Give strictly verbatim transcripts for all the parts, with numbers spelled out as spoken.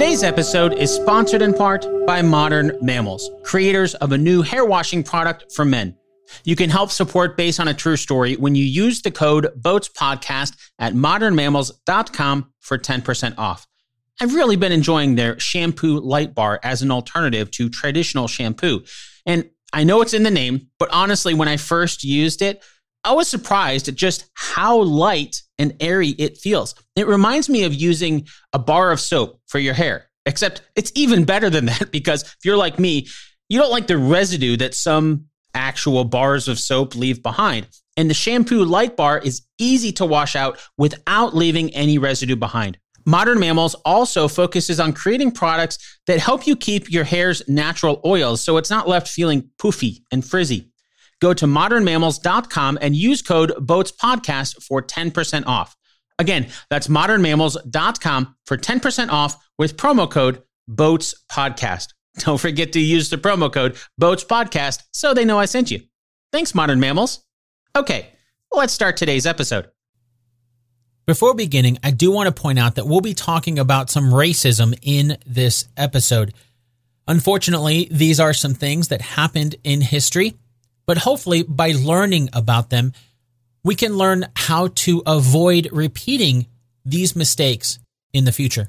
Today's episode is sponsored in part by Modern Mammals, creators of a new hair washing product for men. You can help support Based on a True Story when you use the code BOATSPODCAST at modern mammals dot com for ten percent off. I've really been enjoying their shampoo light bar as an alternative to traditional shampoo. And I know it's in the name, but honestly, when I first used it, I was surprised at just how light and airy it feels. It reminds me of using a bar of soap for your hair, except it's even better than that because if you're like me, you don't like the residue that some actual bars of soap leave behind. And the shampoo light bar is easy to wash out without leaving any residue behind. Modern Mammals also focuses on creating products that help you keep your hair's natural oils so it's not left feeling poofy and frizzy. Go to modern mammals dot com and use code BOATSPODCAST for ten percent off. Again, that's modern mammals dot com for ten percent off with promo code BOATSPODCAST. Don't forget to use the promo code BOATSPODCAST so they know I sent you. Thanks, Modern Mammals. Okay, let's start today's episode. Before beginning, I do want to point out that we'll be talking about some racism in this episode. Unfortunately, these are some things that happened in history, but hopefully by learning about them, we can learn how to avoid repeating these mistakes in the future.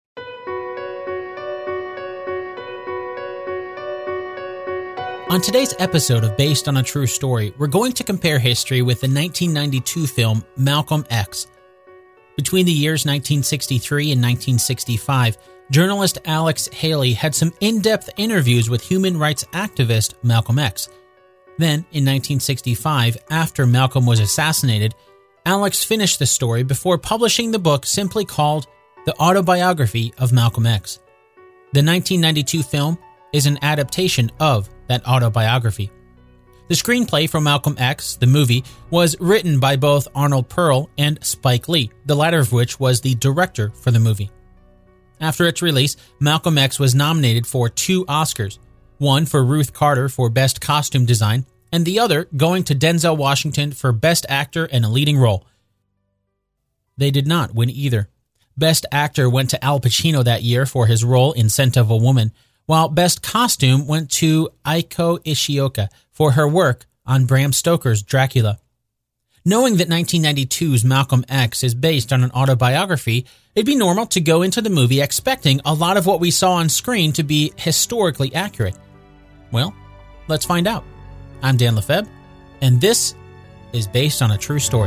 On today's episode of Based on a True Story, we're going to compare history with the nineteen ninety-two film Malcolm X. Between the years nineteen sixty-three and nineteen sixty-five, journalist Alex Haley had some in-depth interviews with human rights activist Malcolm X. Then, in nineteen sixty-five, after Malcolm was assassinated, Alex finished the story before publishing the book simply called The Autobiography of Malcolm X. The nineteen ninety-two film is an adaptation of that autobiography. The screenplay for Malcolm X, the movie, was written by both Arnold Pearl and Spike Lee, the latter of which was the director for the movie. After its release, Malcolm X was nominated for two Oscars, one for Ruth Carter for Best Costume Design, and the other going to Denzel Washington for Best Actor in a Leading Role. They did not win either. Best Actor went to Al Pacino that year for his role in Scent of a Woman, while Best Costume went to Aiko Ishioka for her work on Bram Stoker's Dracula. Knowing that nineteen ninety-two's Malcolm X is based on an autobiography, it'd be normal to go into the movie expecting a lot of what we saw on screen to be historically accurate. Well, let's find out. I'm Dan Lefebvre, and this is Based on a True Story.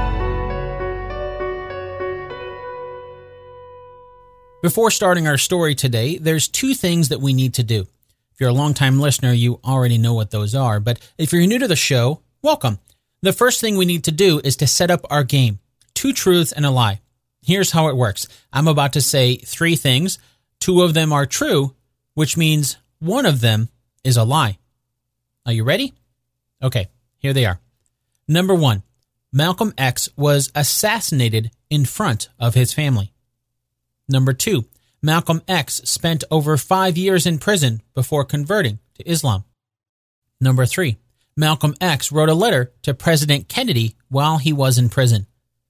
Before starting our story today, there's two things that we need to do. If you're a longtime listener, you already know what those are, but if you're new to the show, welcome. The first thing we need to do is to set up our game. Two truths and a lie. Here's how it works. I'm about to say three things. Two of them are true, which means one of them is a lie. Are you ready? Okay, here they are. Number one, Malcolm X was assassinated in front of his family. Number two, Malcolm X spent over five years in prison before converting to Islam. Number three, Malcolm X wrote a letter to President Kennedy while he was in prison.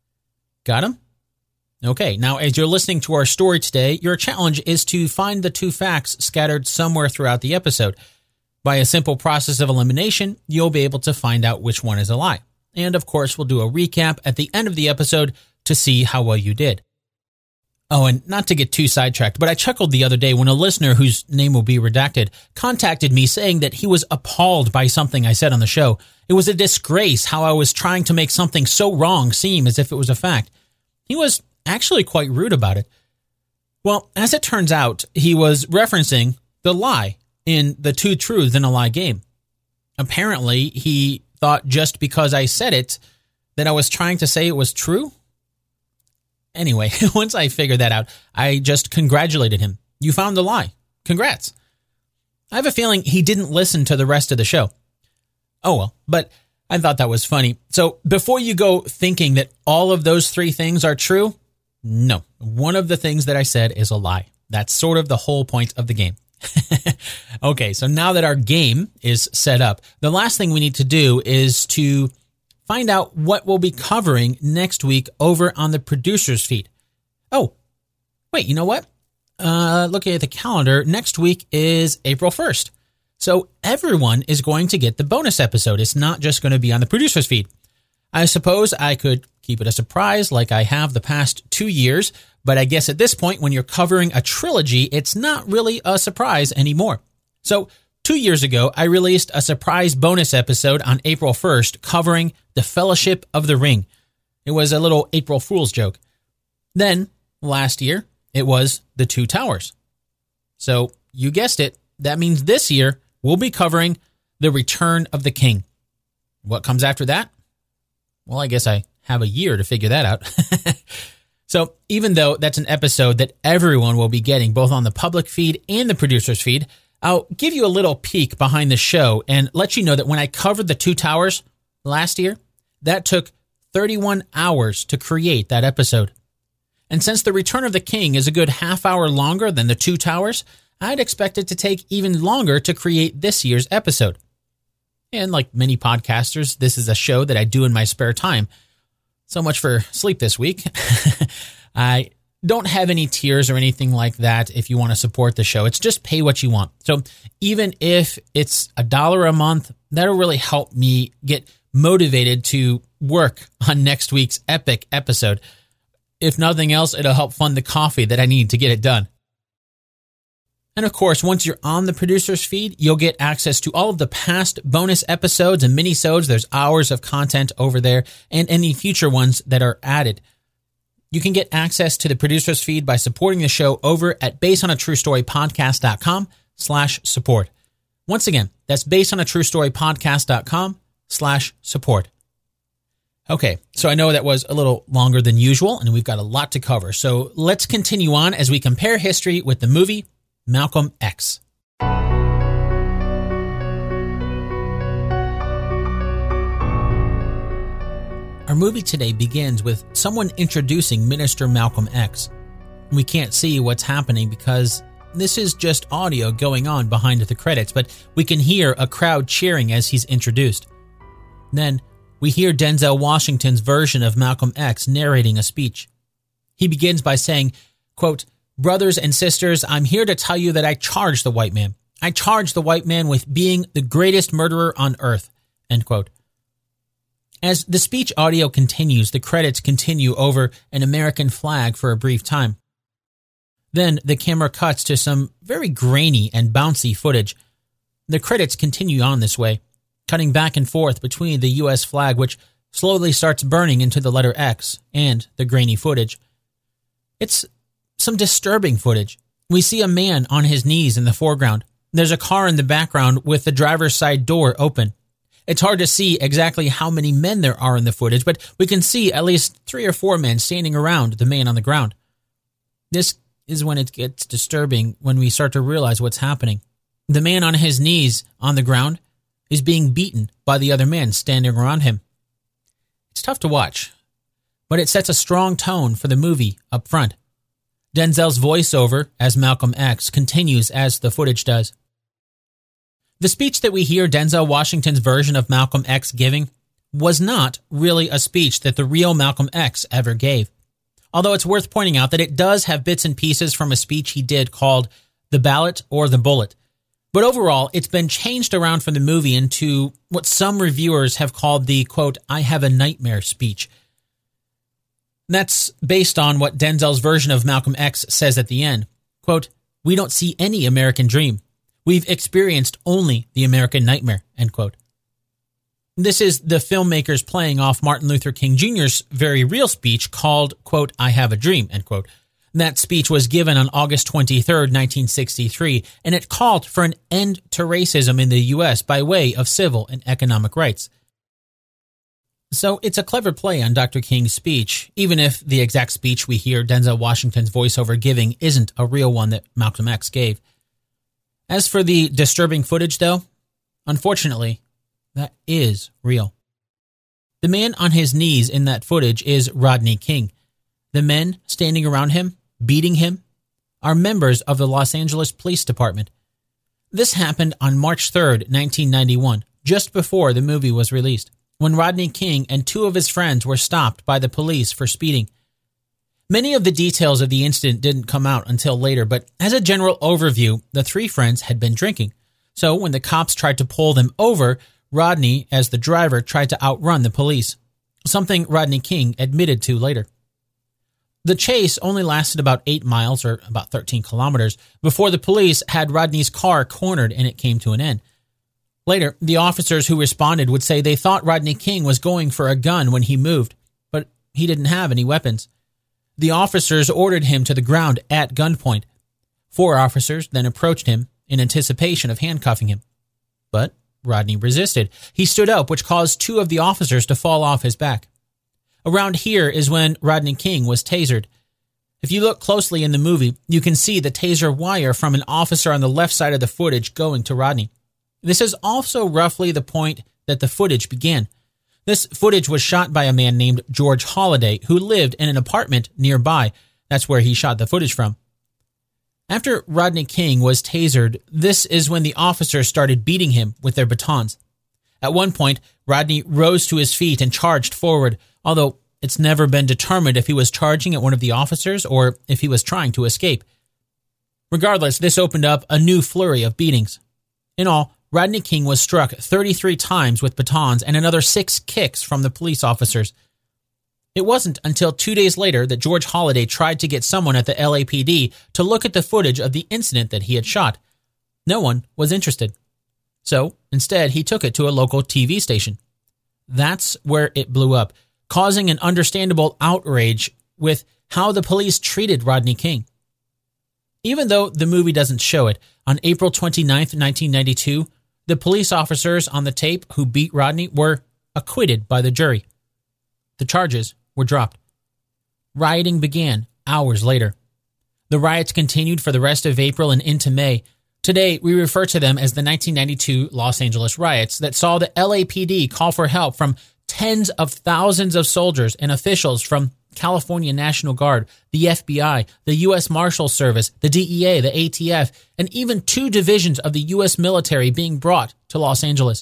Got him? Okay, now as you're listening to our story today, your challenge is to find the two facts scattered somewhere throughout the episode. By a simple process of elimination, you'll be able to find out which one is a lie. And of course, we'll do a recap at the end of the episode to see how well you did. Oh, and not to get too sidetracked, but I chuckled the other day when a listener whose name will be redacted contacted me saying that he was appalled by something I said on the show. It was a disgrace how I was trying to make something so wrong seem as if it was a fact. He was actually quite rude about it. Well, as it turns out, he was referencing the lie in the two truths and a lie game. Apparently, he thought just because I said it that I was trying to say it was true. Anyway, once I figured that out, I just congratulated him. You found the lie. Congrats. I have a feeling he didn't listen to the rest of the show. Oh well, but I thought that was funny. So before you go thinking that all of those three things are true, no. One of the things that I said is a lie. That's sort of the whole point of the game. Okay, so now that our game is set up, the last thing we need to do is to find out what we'll be covering next week over on the producer's feed. Oh, wait, you know what? uh, looking at the calendar, next week is April first. So everyone is going to get the bonus episode. It's not just going to be on the producer's feed. I suppose I could keep it a surprise like I have the past two years, but I guess at this point, when you're covering a trilogy, it's not really a surprise anymore. So two years ago, I released a surprise bonus episode on April first covering The Fellowship of the Ring. It was a little April Fool's joke. Then, last year, it was The Two Towers. So, you guessed it, that means this year, we'll be covering The Return of the King. What comes after that? Well, I guess I have a year to figure that out. So, even though that's an episode that everyone will be getting, both on the public feed and the producer's feed, I'll give you a little peek behind the show and let you know that when I covered The Two Towers last year, that took thirty-one hours to create that episode. And since The Return of the King is a good half hour longer than The Two Towers, I'd expect it to take even longer to create this year's episode. And like many podcasters, this is a show that I do in my spare time. So much for sleep this week. I don't have any tiers or anything like that if you want to support the show. It's just pay what you want. So even if it's a dollar a month, that'll really help me get motivated to work on next week's epic episode. If nothing else, it'll help fund the coffee that I need to get it done. And of course, once you're on the producer's feed, you'll get access to all of the past bonus episodes and minisodes. There's hours of content over there and any future ones that are added. You can get access to the producer's feed by supporting the show over at basedonatruestorypodcast.com slash support. Once again, that's basedonatruestorypodcast.com slash support. Okay, so I know that was a little longer than usual, and we've got a lot to cover. So let's continue on as we compare history with the movie Malcolm X. Our movie today begins with someone introducing Minister Malcolm X. We can't see what's happening because this is just audio going on behind the credits, but we can hear a crowd cheering as he's introduced. Then we hear Denzel Washington's version of Malcolm X narrating a speech. He begins by saying, quote, "Brothers and sisters, I'm here to tell you that I charge the white man. I charge the white man with being the greatest murderer on earth." End quote. As the speech audio continues, the credits continue over an American flag for a brief time. Then the camera cuts to some very grainy and bouncy footage. The credits continue on this way, cutting back and forth between the U S flag, which slowly starts burning into the letter X, and the grainy footage. It's some disturbing footage. We see a man on his knees in the foreground. There's a car in the background with the driver's side door open. It's hard to see exactly how many men there are in the footage, but we can see at least three or four men standing around the man on the ground. This is when it gets disturbing, when we start to realize what's happening. The man on his knees on the ground is being beaten by the other men standing around him. It's tough to watch, but it sets a strong tone for the movie up front. Denzel's voiceover as Malcolm X continues as the footage does. The speech that we hear Denzel Washington's version of Malcolm X giving was not really a speech that the real Malcolm X ever gave. Although it's worth pointing out that it does have bits and pieces from a speech he did called The Ballot or The Bullet. But overall, it's been changed around from the movie into what some reviewers have called the, quote, "I have a nightmare" speech. That's based on what Denzel's version of Malcolm X says at the end. Quote, "We don't see any American dream. We've experienced only the American nightmare," end quote. This is the filmmakers playing off Martin Luther King Junior's very real speech called, quote, "I have a dream," end quote. That speech was given on August twenty-third, nineteen sixty-three, and it called for an end to racism in the U S by way of civil and economic rights. So it's a clever play on Doctor King's speech, even if the exact speech we hear Denzel Washington's voiceover giving isn't a real one that Malcolm X gave. As for the disturbing footage, though, unfortunately, that is real. The man on his knees in that footage is Rodney King. The men standing around him, beating him, are members of the Los Angeles Police Department. This happened on March third, nineteen ninety-one, just before the movie was released, when Rodney King and two of his friends were stopped by the police for speeding. Many of the details of the incident didn't come out until later, but as a general overview, the three friends had been drinking. So when the cops tried to pull them over, Rodney, as the driver, tried to outrun the police, something Rodney King admitted to later. The chase only lasted about eight miles, or about thirteen kilometers, before the police had Rodney's car cornered and it came to an end. Later, the officers who responded would say they thought Rodney King was going for a gun when he moved, but he didn't have any weapons. The officers ordered him to the ground at gunpoint. Four officers then approached him in anticipation of handcuffing him. But Rodney resisted. He stood up, which caused two of the officers to fall off his back. Around here is when Rodney King was tasered. If you look closely in the movie, you can see the taser wire from an officer on the left side of the footage going to Rodney. This is also roughly the point that the footage began. This footage was shot by a man named George Holliday, who lived in an apartment nearby. That's where he shot the footage from. After Rodney King was tasered, this is when the officers started beating him with their batons. At one point, Rodney rose to his feet and charged forward, although it's never been determined if he was charging at one of the officers or if he was trying to escape. Regardless, this opened up a new flurry of beatings. In all, Rodney King was struck thirty-three times with batons and another six kicks from the police officers. It wasn't until two days later that George Holliday tried to get someone at the L A P D to look at the footage of the incident that he had shot. No one was interested. So, instead, he took it to a local T V station. That's where it blew up, causing an understandable outrage with how the police treated Rodney King. Even though the movie doesn't show it, on April twenty-ninth, nineteen ninety-two, the police officers on the tape who beat Rodney were acquitted by the jury. The charges were dropped. Rioting began hours later. The riots continued for the rest of April and into May. Today, we refer to them as the nineteen ninety-two Los Angeles riots that saw the L A P D call for help from tens of thousands of soldiers and officials from California National Guard, the F B I, the U S Marshals Service, the D E A, the A T F, and even two divisions of the U S military being brought to Los Angeles.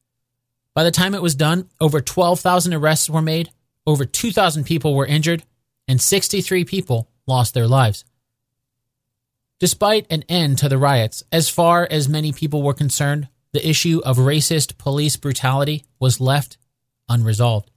By the time it was done, over twelve thousand arrests were made, over two thousand people were injured, and sixty-three people lost their lives. Despite an end to the riots, as far as many people were concerned, the issue of racist police brutality was left unresolved.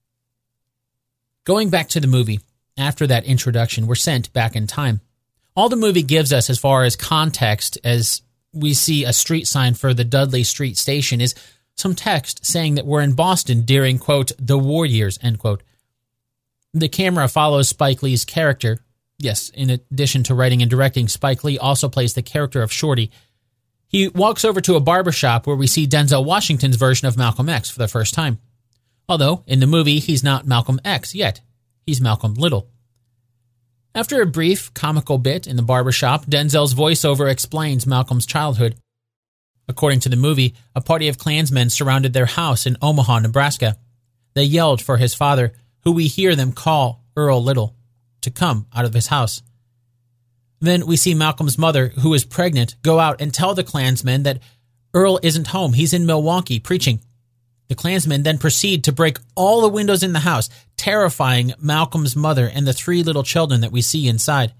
Going back to the movie, after that introduction, we're sent back in time. All the movie gives us as far as context as we see a street sign for the Dudley Street Station is some text saying that we're in Boston during, quote, the war years, end quote. The camera follows Spike Lee's character. Yes, in addition to writing and directing, Spike Lee also plays the character of Shorty. He walks over to a barbershop where we see Denzel Washington's version of Malcolm X for the first time. Although, in the movie, he's not Malcolm X yet. He's Malcolm Little. After a brief, comical bit in the barbershop, Denzel's voiceover explains Malcolm's childhood. According to the movie, a party of Klansmen surrounded their house in Omaha, Nebraska. They yelled for his father, who we hear them call Earl Little, to come out of his house. Then we see Malcolm's mother, who is pregnant, go out and tell the Klansmen that Earl isn't home. He's in Milwaukee preaching. The Klansmen then proceed to break all the windows in the house, terrifying Malcolm's mother and the three little children that we see inside.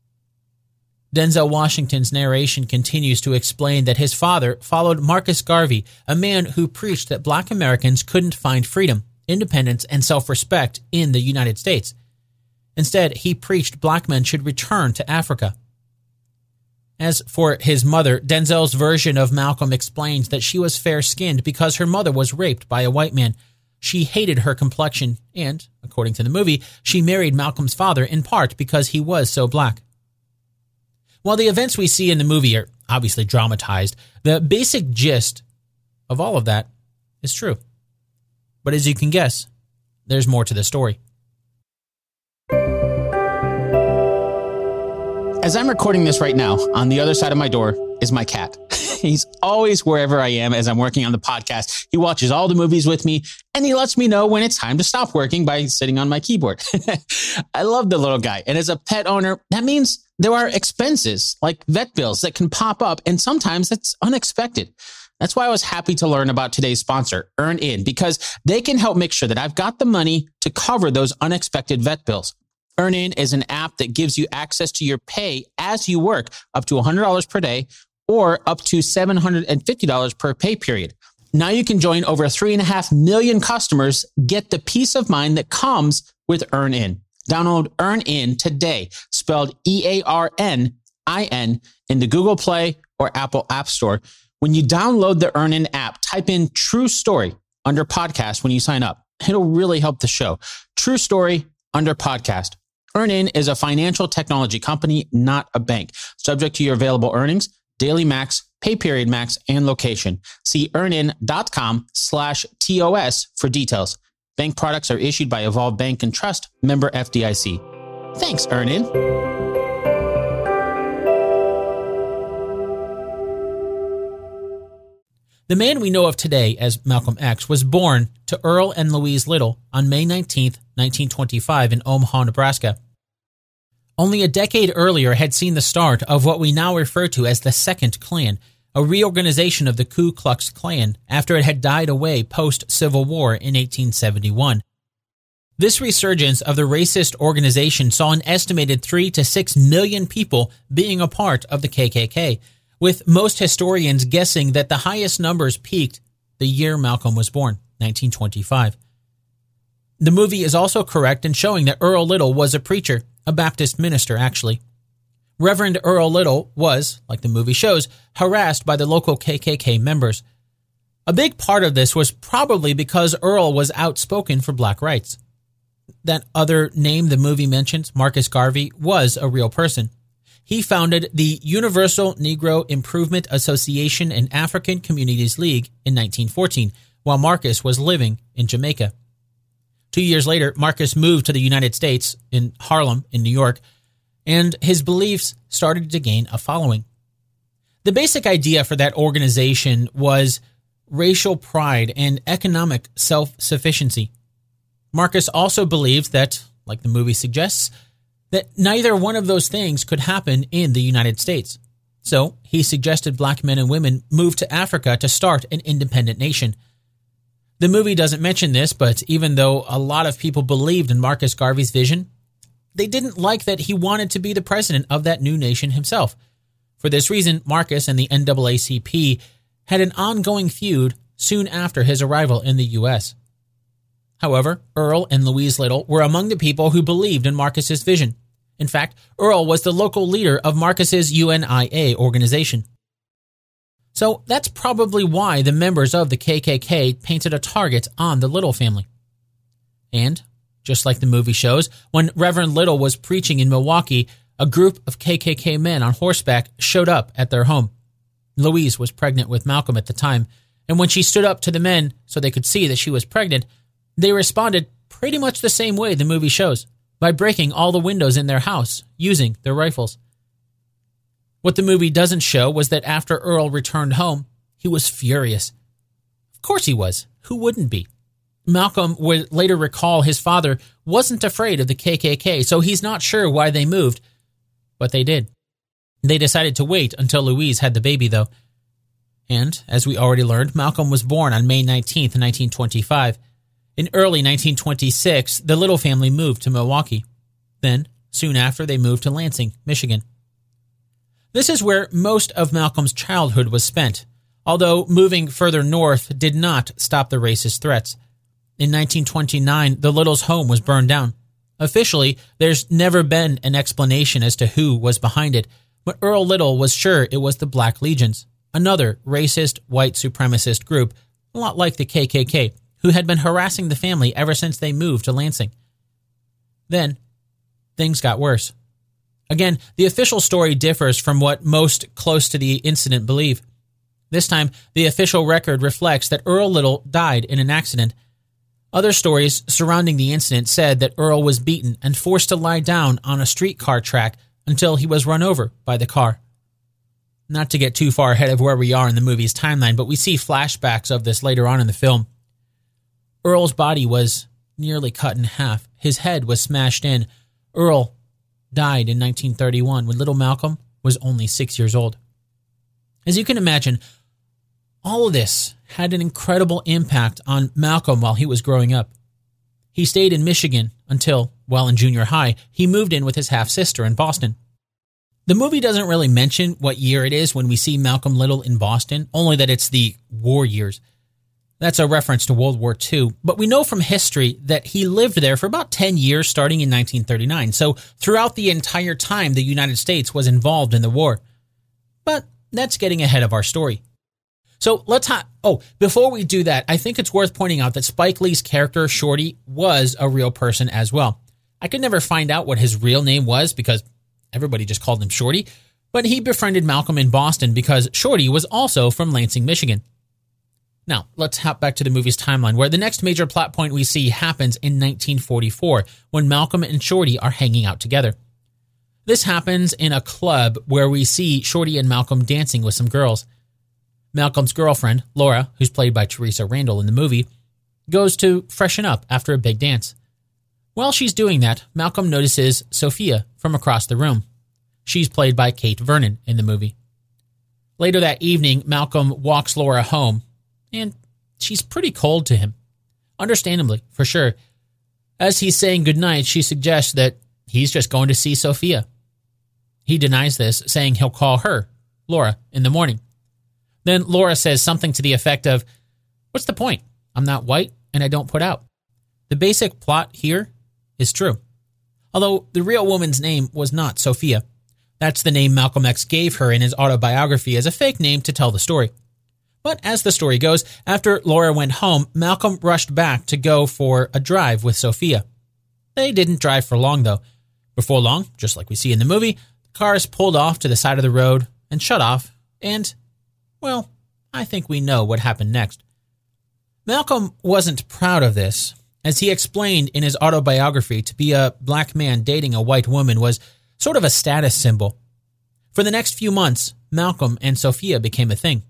Denzel Washington's narration continues to explain that his father followed Marcus Garvey, a man who preached that black Americans couldn't find freedom, independence, and self-respect in the United States. Instead, he preached black men should return to Africa. As for his mother, Denzel's version of Malcolm explains that she was fair-skinned because her mother was raped by a white man. She hated her complexion and, according to the movie, she married Malcolm's father in part because he was so black. While the events we see in the movie are obviously dramatized, the basic gist of all of that is true. But as you can guess, there's more to the story. As I'm recording this right now, on the other side of my door is my cat. He's always wherever I am as I'm working on the podcast. He watches all the movies with me, and he lets me know when it's time to stop working by sitting on my keyboard. I love the little guy. And as a pet owner, that means there are expenses like vet bills that can pop up, and sometimes it's unexpected. That's why I was happy to learn about today's sponsor, EarnIn, because they can help make sure that I've got the money to cover those unexpected vet bills. EarnIn is an app that gives you access to your pay as you work, up to one hundred dollars per day or up to seven hundred fifty dollars per pay period. Now you can join over three and a half million customers, get the peace of mind that comes with EarnIn. Download EarnIn today, spelled E A R N I N, in the Google Play or Apple App Store. When you download the EarnIn app, type in True Story under podcast when you sign up. It'll really help the show. True Story under podcast. EarnIn is a financial technology company, not a bank. Subject to your available earnings, daily max, pay period max, and location. See earnin.com slash TOS for details. Bank products are issued by Evolve Bank and Trust, member F D I C. Thanks, EarnIn. The man we know of today as Malcolm X was born to Earl and Louise Little on May nineteenth, nineteen twenty-five in Omaha, Nebraska. Only a decade earlier had seen the start of what we now refer to as the Second Klan, a reorganization of the Ku Klux Klan after it had died away post-Civil War in eighteen seventy-one. This resurgence of the racist organization saw an estimated three to six million people being a part of the K K K, with most historians guessing that the highest numbers peaked the year Malcolm was born, nineteen twenty-five. The movie is also correct in showing that Earl Little was a preacher, a Baptist minister, actually. Reverend Earl Little was, like the movie shows, harassed by the local K K K members. A big part of this was probably because Earl was outspoken for black rights. That other name the movie mentions, Marcus Garvey, was a real person. He founded the Universal Negro Improvement Association and African Communities League in nineteen fourteen, while Marcus was living in Jamaica. Two years later, Marcus moved to the United States in Harlem, in New York, and his beliefs started to gain a following. The basic idea for that organization was racial pride and economic self-sufficiency. Marcus also believed that, like the movie suggests, that neither one of those things could happen in the United States. So he suggested black men and women move to Africa to start an independent nation. The movie doesn't mention this, but even though a lot of people believed in Marcus Garvey's vision, they didn't like that he wanted to be the president of that new nation himself. For this reason, Marcus and the N double A C P had an ongoing feud soon after his arrival in the U S. However, Earl and Louise Little were among the people who believed in Marcus's vision. In fact, Earl was the local leader of Marcus's U N I A organization. So that's probably why the members of the K K K painted a target on the Little family. And, just like the movie shows, when Reverend Little was preaching in Milwaukee, a group of K K K men on horseback showed up at their home. Louise was pregnant with Malcolm at the time, and when she stood up to the men so they could see that she was pregnant, they responded pretty much the same way the movie shows, by breaking all the windows in their house using their rifles. What the movie doesn't show was that after Earl returned home, he was furious. Of course he was. Who wouldn't be? Malcolm would later recall his father wasn't afraid of the K K K, so he's not sure why they moved. But they did. They decided to wait until Louise had the baby, though. And, as we already learned, Malcolm was born on May nineteenth, nineteen twenty-five. In early nineteen twenty-six, the Little family moved to Milwaukee. Then, soon after, they moved to Lansing, Michigan. This is where most of Malcolm's childhood was spent, although moving further north did not stop the racist threats. In nineteen twenty-nine, the Littles' home was burned down. Officially, there's never been an explanation as to who was behind it, but Earl Little was sure it was the Black Legions, another racist white supremacist group, a lot like the K K K, who had been harassing the family ever since they moved to Lansing. Then, things got worse. Again, the official story differs from what most close to the incident believe. This time, the official record reflects that Earl Little died in an accident. Other stories surrounding the incident said that Earl was beaten and forced to lie down on a streetcar track until he was run over by the car. Not to get too far ahead of where we are in the movie's timeline, but we see flashbacks of this later on in the film. Earl's body was nearly cut in half. His head was smashed in. Earl died in nineteen thirty-one when little Malcolm was only six years old. As you can imagine, all of this had an incredible impact on Malcolm while he was growing up. He stayed in Michigan until, while in junior high, he moved in with his half-sister in Boston. The movie doesn't really mention what year it is when we see Malcolm Little in Boston, only that it's the war years. That's a reference to World War Two, but we know from history that he lived there for about ten years starting in nineteen thirty-nine, so throughout the entire time the United States was involved in the war. But that's getting ahead of our story. So let's ha- oh, before we do that, I think it's worth pointing out that Spike Lee's character, Shorty, was a real person as well. I could never find out what his real name was because everybody just called him Shorty, but he befriended Malcolm in Boston because Shorty was also from Lansing, Michigan. Now, let's hop back to the movie's timeline, where the next major plot point we see happens in nineteen forty-four, when Malcolm and Shorty are hanging out together. This happens in a club where we see Shorty and Malcolm dancing with some girls. Malcolm's girlfriend, Laura, who's played by Teresa Randall in the movie, goes to freshen up after a big dance. While she's doing that, Malcolm notices Sophia from across the room. She's played by Kate Vernon in the movie. Later that evening, Malcolm walks Laura home, and she's pretty cold to him. Understandably, for sure. As he's saying goodnight, she suggests that he's just going to see Sophia. He denies this, saying he'll call her, Laura, in the morning. Then Laura says something to the effect of, "What's the point? I'm not white, and I don't put out." The basic plot here is true. Although the real woman's name was not Sophia. That's the name Malcolm X gave her in his autobiography as a fake name to tell the story. But as the story goes, after Laura went home, Malcolm rushed back to go for a drive with Sophia. They didn't drive for long, though. Before long, just like we see in the movie, the cars pulled off to the side of the road and shut off, and, well, I think we know what happened next. Malcolm wasn't proud of this. As he explained in his autobiography, to be a black man dating a white woman was sort of a status symbol. For the next few months, Malcolm and Sophia became a thing.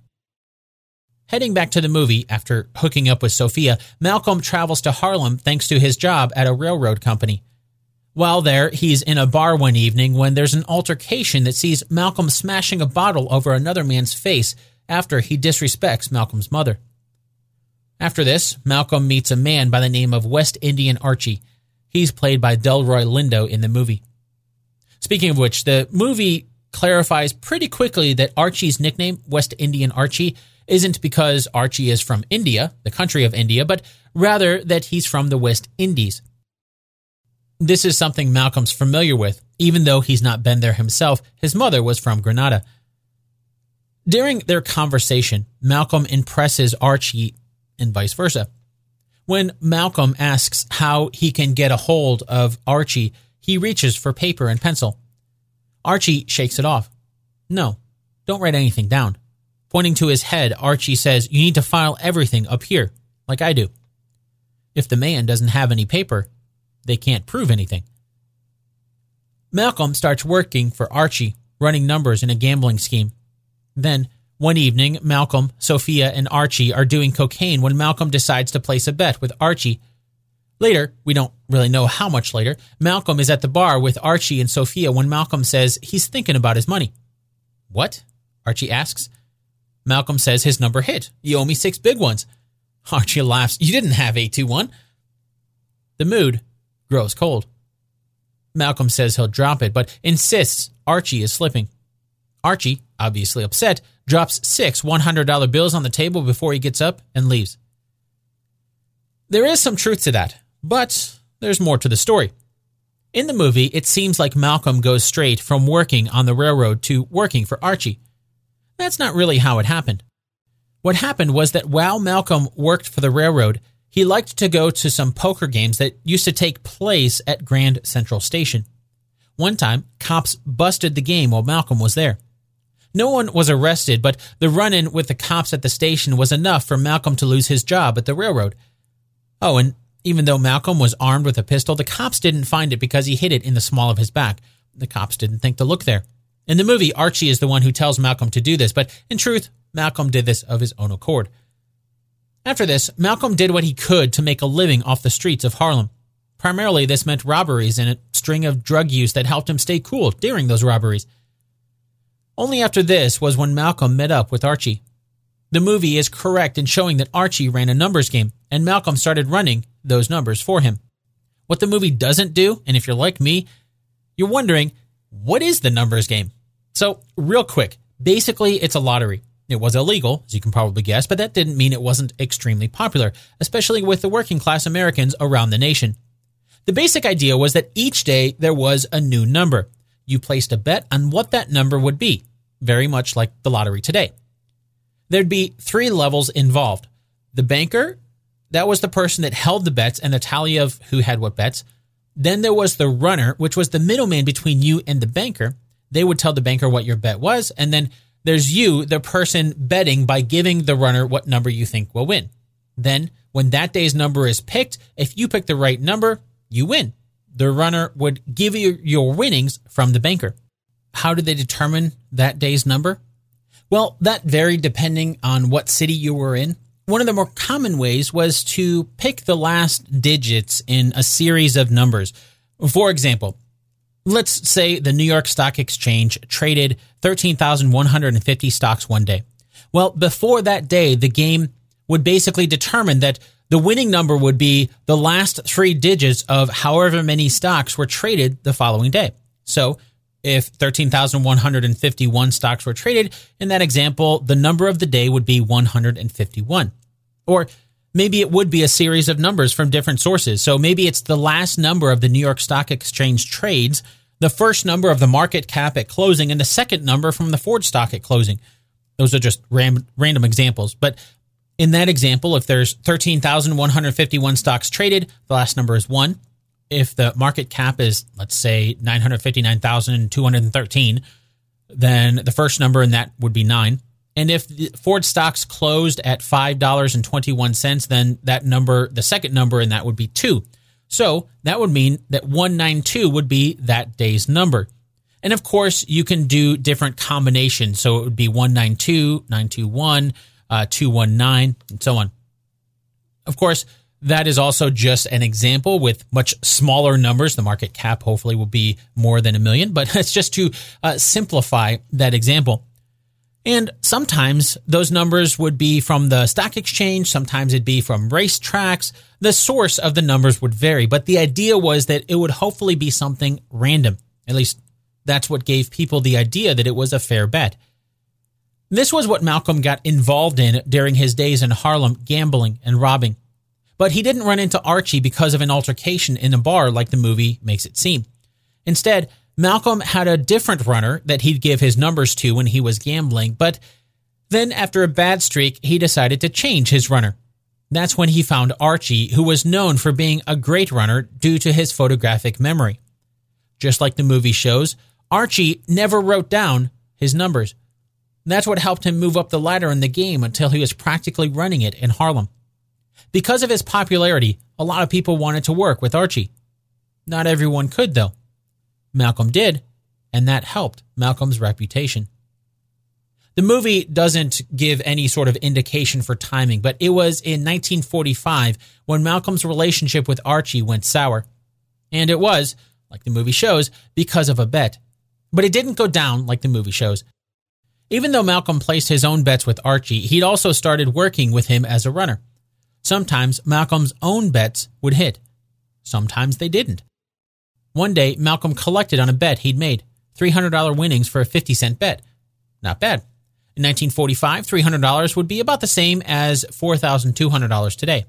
Heading back to the movie, after hooking up with Sophia, Malcolm travels to Harlem thanks to his job at a railroad company. While there, he's in a bar one evening when there's an altercation that sees Malcolm smashing a bottle over another man's face after he disrespects Malcolm's mother. After this, Malcolm meets a man by the name of West Indian Archie. He's played by Delroy Lindo in the movie. Speaking of which, the movie clarifies pretty quickly that Archie's nickname, West Indian Archie, isn't because Archie is from India, the country of India, but rather that he's from the West Indies. This is something Malcolm's familiar with, even though he's not been there himself. His mother was from Grenada. During their conversation, Malcolm impresses Archie and vice versa. When Malcolm asks how he can get a hold of Archie, he reaches for paper and pencil. Archie shakes it off. "No, don't write anything down." Pointing to his head, Archie says, "You need to file everything up here, like I do." If the man doesn't have any paper, they can't prove anything. Malcolm starts working for Archie, running numbers in a gambling scheme. Then, one evening, Malcolm, Sophia, and Archie are doing cocaine when Malcolm decides to place a bet with Archie. Later, we don't really know how much later, Malcolm is at the bar with Archie and Sophia when Malcolm says he's thinking about his money. "What?" Archie asks. Malcolm says his number hit. "You owe me six big ones." Archie laughs. "You didn't have eight two one. The mood grows cold. Malcolm says he'll drop it, but insists Archie is slipping. Archie, obviously upset, drops six one hundred dollar bills on the table before he gets up and leaves. There is some truth to that, but there's more to the story. In the movie, it seems like Malcolm goes straight from working on the railroad to working for Archie. That's not really how it happened. What happened was that while Malcolm worked for the railroad, he liked to go to some poker games that used to take place at Grand Central Station. One time, cops busted the game while Malcolm was there. No one was arrested, but the run-in with the cops at the station was enough for Malcolm to lose his job at the railroad. Oh, and even though Malcolm was armed with a pistol, the cops didn't find it because he hid it in the small of his back. The cops didn't think to look there. In the movie, Archie is the one who tells Malcolm to do this, but in truth, Malcolm did this of his own accord. After this, Malcolm did what he could to make a living off the streets of Harlem. Primarily, this meant robberies and a string of drug use that helped him stay cool during those robberies. Only after this was when Malcolm met up with Archie. The movie is correct in showing that Archie ran a numbers game, and Malcolm started running those numbers for him. What the movie doesn't do, and if you're like me, you're wondering, what is the numbers game? So, real quick, basically it's a lottery. It was illegal, as you can probably guess, but that didn't mean it wasn't extremely popular, especially with the working class Americans around the nation. The basic idea was that each day there was a new number. You placed a bet on what that number would be, very much like the lottery today. There'd be three levels involved. The banker, that was the person that held the bets and the tally of who had what bets. Then there was the runner, which was the middleman between you and the banker. They would tell the banker what your bet was. And then there's you, the person betting by giving the runner what number you think will win. Then when that day's number is picked, if you pick the right number, you win. The runner would give you your winnings from the banker. How did they determine that day's number? Well, that varied depending on what city you were in. One of the more common ways was to pick the last digits in a series of numbers. For example, let's say the New York Stock Exchange traded thirteen thousand one hundred fifty stocks one day. Well, before that day, the game would basically determine that the winning number would be the last three digits of however many stocks were traded the following day. So if thirteen thousand one hundred fifty-one stocks were traded, in that example, the number of the day would be one hundred fifty-one. Or maybe it would be a series of numbers from different sources. So maybe it's the last number of the New York Stock Exchange trades, the first number of the market cap at closing, and the second number from the Ford stock at closing. Those are just ram- random examples. But in that example, if there's thirteen thousand one hundred fifty-one stocks traded, the last number is one. If the market cap is, let's say, nine hundred fifty-nine thousand two hundred thirteen, then the first number in that would be nine. And if the Ford stocks closed at five dollars and twenty-one cents, then that number, the second number in that would be two. So that would mean that one ninety-two would be that day's number. And of course, you can do different combinations. So it would be one ninety-two, nine twenty-one, uh, two nineteen, and so on. Of course, that is also just an example with much smaller numbers. The market cap hopefully will be more than a million, but it's just to uh, simplify that example. And sometimes those numbers would be from the stock exchange. Sometimes it'd be from racetracks. The source of the numbers would vary, but the idea was that it would hopefully be something random. At least that's what gave people the idea that it was a fair bet. This was what Malcolm got involved in during his days in Harlem, gambling and robbing. But he didn't run into Archie because of an altercation in a bar like the movie makes it seem. Instead, Malcolm had a different runner that he'd give his numbers to when he was gambling, but then after a bad streak, he decided to change his runner. That's when he found Archie, who was known for being a great runner due to his photographic memory. Just like the movie shows, Archie never wrote down his numbers. That's what helped him move up the ladder in the game until he was practically running it in Harlem. Because of his popularity, a lot of people wanted to work with Archie. Not everyone could, though. Malcolm did, and that helped Malcolm's reputation. The movie doesn't give any sort of indication for timing, but it was in nineteen forty-five when Malcolm's relationship with Archie went sour. And it was, like the movie shows, because of a bet. But it didn't go down like the movie shows. Even though Malcolm placed his own bets with Archie, he'd also started working with him as a runner. Sometimes Malcolm's own bets would hit. Sometimes they didn't. One day, Malcolm collected on a bet he'd made, three hundred dollars winnings for a fifty cent bet. Not bad. In nineteen forty-five, three hundred dollars would be about the same as four thousand two hundred dollars today.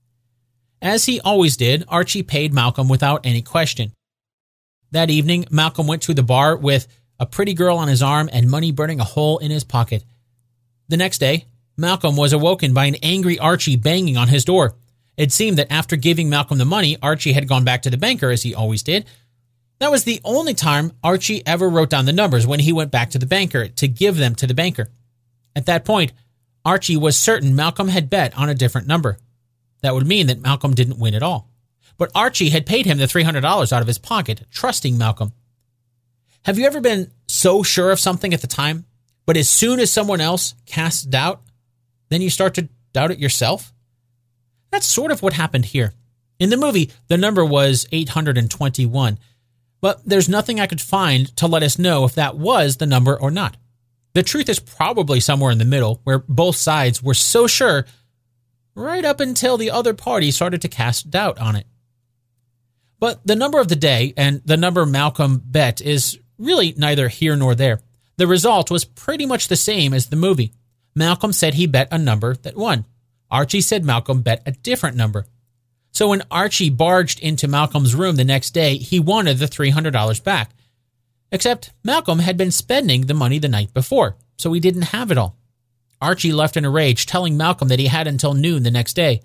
As he always did, Archie paid Malcolm without any question. That evening, Malcolm went to the bar with a pretty girl on his arm and money burning a hole in his pocket. The next day, Malcolm was awoken by an angry Archie banging on his door. It seemed that after giving Malcolm the money, Archie had gone back to the banker, as he always did. That was the only time Archie ever wrote down the numbers, when he went back to the banker to give them to the banker. At that point, Archie was certain Malcolm had bet on a different number. That would mean that Malcolm didn't win at all. But Archie had paid him the three hundred dollars out of his pocket, trusting Malcolm. Have you ever been so sure of something at the time, but as soon as someone else casts doubt, then you start to doubt it yourself? That's sort of what happened here. In the movie, the number was eight hundred twenty-one, but there's nothing I could find to let us know if that was the number or not. The truth is probably somewhere in the middle, where both sides were so sure, right up until the other party started to cast doubt on it. But the number of the day and the number Malcolm bet is really neither here nor there. The result was pretty much the same as the movie. Malcolm said he bet a number that won. Archie said Malcolm bet a different number. So when Archie barged into Malcolm's room the next day, he wanted the three hundred dollars back. Except Malcolm had been spending the money the night before, so he didn't have it all. Archie left in a rage, telling Malcolm that he had until noon the next day.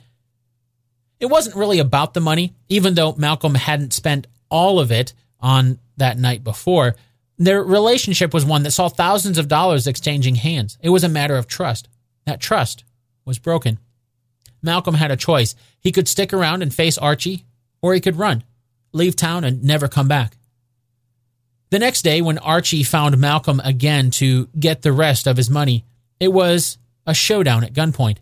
It wasn't really about the money, even though Malcolm hadn't spent all of it on that night before. Their relationship was one that saw thousands of dollars exchanging hands. It was a matter of trust. That trust was broken. Malcolm had a choice. He could stick around and face Archie, or he could run, leave town, and never come back. The next day, when Archie found Malcolm again to get the rest of his money, it was a showdown at gunpoint.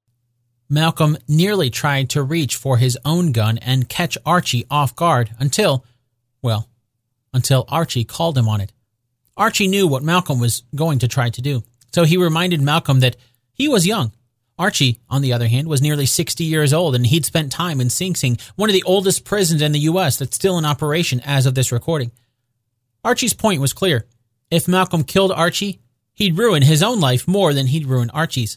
Malcolm nearly tried to reach for his own gun and catch Archie off guard until, well, until Archie called him on it. Archie knew what Malcolm was going to try to do, so he reminded Malcolm that he was young. Archie, on the other hand, was nearly sixty years old, and he'd spent time in Sing Sing, one of the oldest prisons in the U S that's still in operation as of this recording. Archie's point was clear. If Malcolm killed Archie, he'd ruin his own life more than he'd ruin Archie's.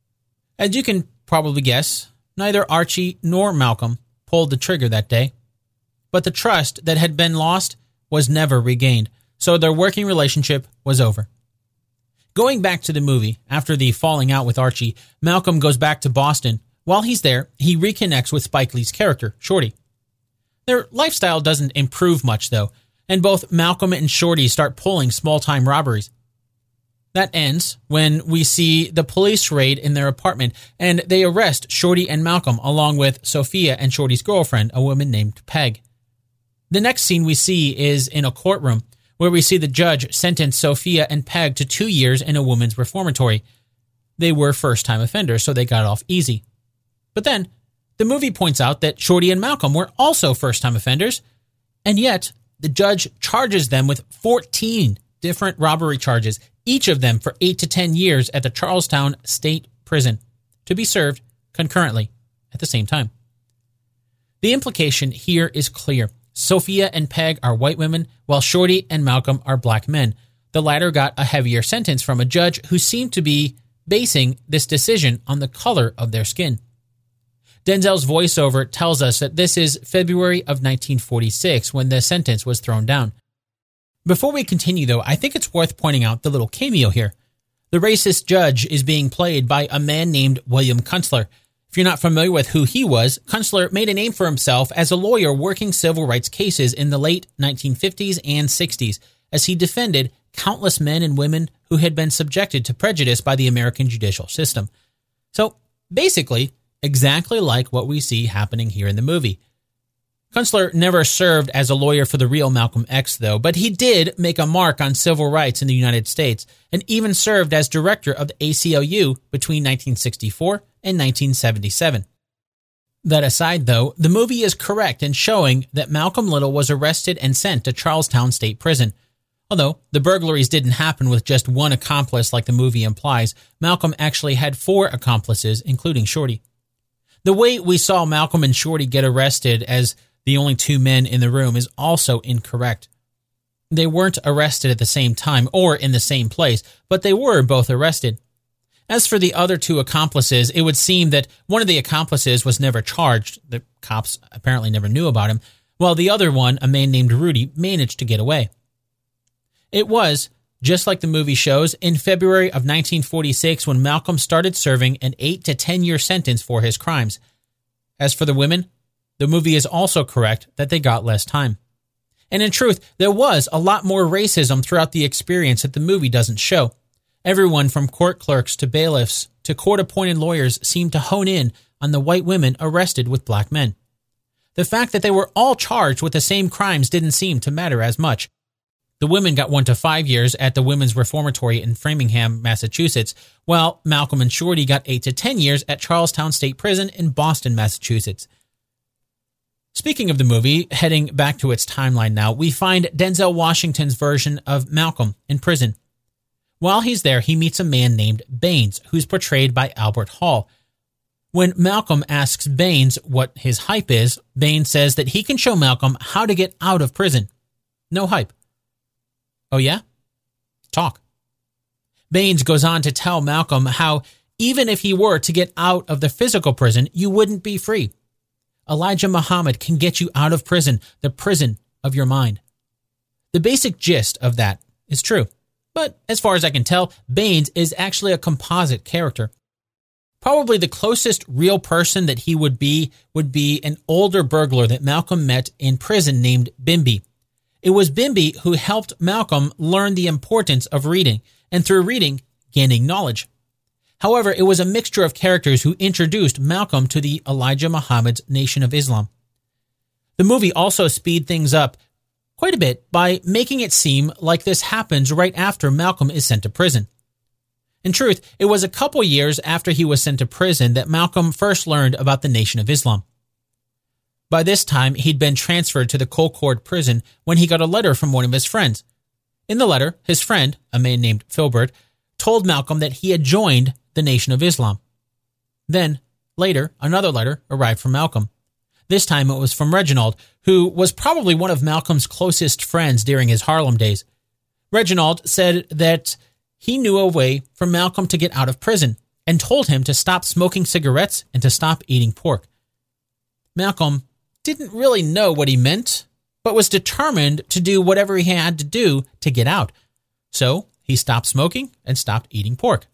As you can probably guess, neither Archie nor Malcolm pulled the trigger that day. But the trust that had been lost was never regained, so their working relationship was over. Going back to the movie, after the falling out with Archie, Malcolm goes back to Boston. While he's there, he reconnects with Spike Lee's character, Shorty. Their lifestyle doesn't improve much, though, and both Malcolm and Shorty start pulling small-time robberies. That ends when we see the police raid in their apartment, and they arrest Shorty and Malcolm along with Sophia and Shorty's girlfriend, a woman named Peg. The next scene we see is in a courtroom, where we see the judge sentence Sophia and Peg to two years in a women's reformatory. They were first-time offenders, so they got off easy. But then, the movie points out that Shorty and Malcolm were also first-time offenders, and yet the judge charges them with fourteen different robbery charges, each of them for eight to ten years at the Charlestown State Prison, to be served concurrently at the same time. The implication here is clear. Sophia and Peg are white women, while Shorty and Malcolm are black men. The latter got a heavier sentence from a judge who seemed to be basing this decision on the color of their skin. Denzel's voiceover tells us that this is February of nineteen forty-six when the sentence was thrown down. Before we continue, though, I think it's worth pointing out the little cameo here. The racist judge is being played by a man named William Kunstler. If you're not familiar with who he was, Kunstler made a name for himself as a lawyer working civil rights cases in the late nineteen fifties and sixties, as he defended countless men and women who had been subjected to prejudice by the American judicial system. So, basically, exactly like what we see happening here in the movie. Kunstler never served as a lawyer for the real Malcolm X, though, but he did make a mark on civil rights in the United States, and even served as director of the A C L U between nineteen sixty-four and nineteen seventy-seven. That aside, though, the movie is correct in showing that Malcolm Little was arrested and sent to Charlestown State Prison. Although the burglaries didn't happen with just one accomplice like the movie implies, Malcolm actually had four accomplices, including Shorty. The way we saw Malcolm and Shorty get arrested as the only two men in the room is also incorrect. They weren't arrested at the same time or in the same place, but they were both arrested. As for the other two accomplices, it would seem that one of the accomplices was never charged. The cops apparently never knew about him, while the other one, a man named Rudy, managed to get away. It was, just like the movie shows, in February of nineteen forty-six when Malcolm started serving an eight to ten year sentence for his crimes. As for the women, the movie is also correct that they got less time. And in truth, there was a lot more racism throughout the experience that the movie doesn't show. Everyone from court clerks to bailiffs to court-appointed lawyers seemed to hone in on the white women arrested with black men. The fact that they were all charged with the same crimes didn't seem to matter as much. The women got one to five years at the Women's Reformatory in Framingham, Massachusetts, while Malcolm and Shorty got eight to ten years at Charlestown State Prison in Boston, Massachusetts. Speaking of the movie, heading back to its timeline now, we find Denzel Washington's version of Malcolm in prison. While he's there, he meets a man named Baines, who's portrayed by Albert Hall. When Malcolm asks Baines what his hype is, Baines says that he can show Malcolm how to get out of prison. No hype. Oh yeah? Talk. Baines goes on to tell Malcolm how even if he were to get out of the physical prison, you wouldn't be free. Elijah Muhammad can get you out of prison, the prison of your mind. The basic gist of that is true. But as far as I can tell, Baines is actually a composite character. Probably the closest real person that he would be would be an older burglar that Malcolm met in prison named Bimby. It was Bimby who helped Malcolm learn the importance of reading, and through reading, gaining knowledge. However, it was a mixture of characters who introduced Malcolm to the Elijah Muhammad's Nation of Islam. The movie also speed things up quite a bit by making it seem like this happens right after Malcolm is sent to prison. In truth, it was a couple years after he was sent to prison that Malcolm first learned about the Nation of Islam. By this time, he'd been transferred to the Colcord prison when he got a letter from one of his friends. In the letter, his friend, a man named Filbert, told Malcolm that he had joined the Nation of Islam. Then, later, another letter arrived from Malcolm. This time it was from Reginald, who was probably one of Malcolm's closest friends during his Harlem days. Reginald said that he knew a way for Malcolm to get out of prison and told him to stop smoking cigarettes and to stop eating pork. Malcolm didn't really know what he meant, but was determined to do whatever he had to do to get out. So he stopped smoking and stopped eating pork.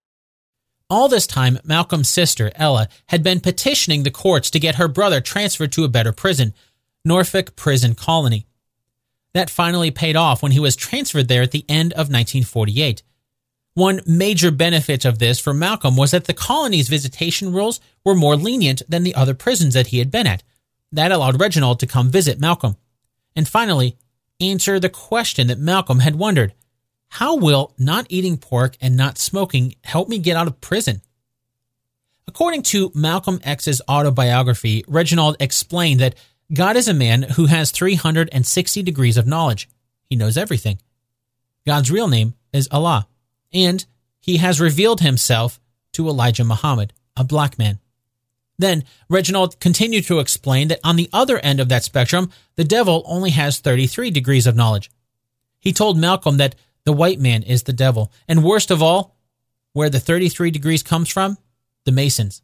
All this time, Malcolm's sister, Ella, had been petitioning the courts to get her brother transferred to a better prison, Norfolk Prison Colony. That finally paid off when he was transferred there at the end of nineteen forty-eight. One major benefit of this for Malcolm was that the colony's visitation rules were more lenient than the other prisons that he had been at. That allowed Reginald to come visit Malcolm. And finally, answer the question that Malcolm had wondered. How will not eating pork and not smoking help me get out of prison? According to Malcolm X's autobiography, Reginald explained that God is a man who has three hundred sixty degrees of knowledge. He knows everything. God's real name is Allah, and he has revealed himself to Elijah Muhammad, a black man. Then Reginald continued to explain that on the other end of that spectrum, the devil only has thirty-three degrees of knowledge. He told Malcolm that the white man is the devil, and worst of all, where the thirty-three degrees comes from, the Masons.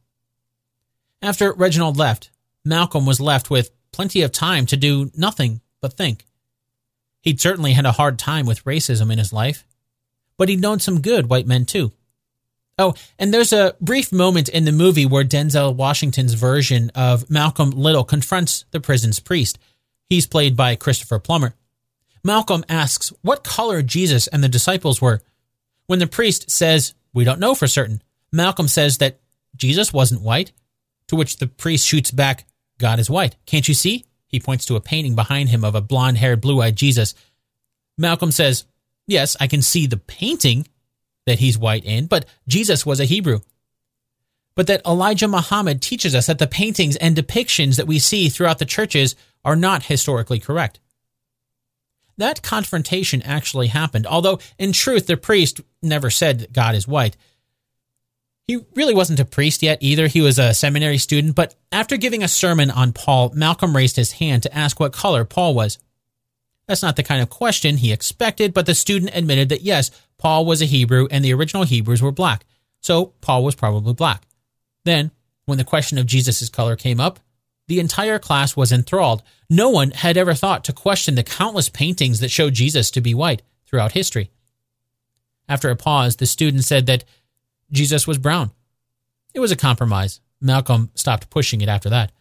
After Reginald left, Malcolm was left with plenty of time to do nothing but think. He'd certainly had a hard time with racism in his life, but he'd known some good white men too. Oh, and there's a brief moment in the movie where Denzel Washington's version of Malcolm Little confronts the prison's priest. He's played by Christopher Plummer. Malcolm asks what color Jesus and the disciples were. When the priest says, "We don't know for certain," Malcolm says that Jesus wasn't white, to which the priest shoots back, "God is white. Can't you see?" He points to a painting behind him of a blonde-haired, blue-eyed Jesus. Malcolm says, "Yes, I can see the painting that he's white in, but Jesus was a Hebrew." But that Elijah Muhammad teaches us that the paintings and depictions that we see throughout the churches are not historically correct. That confrontation actually happened, although in truth the priest never said that God is white. He really wasn't a priest yet either. He was a seminary student, but after giving a sermon on Paul, Malcolm raised his hand to ask what color Paul was. That's not the kind of question he expected, but the student admitted that yes, Paul was a Hebrew and the original Hebrews were black, so Paul was probably black. Then, when the question of Jesus' color came up, the entire class was enthralled. No one had ever thought to question the countless paintings that show Jesus to be white throughout history. After a pause, the student said that Jesus was brown. It was a compromise. Malcolm stopped pushing it after that.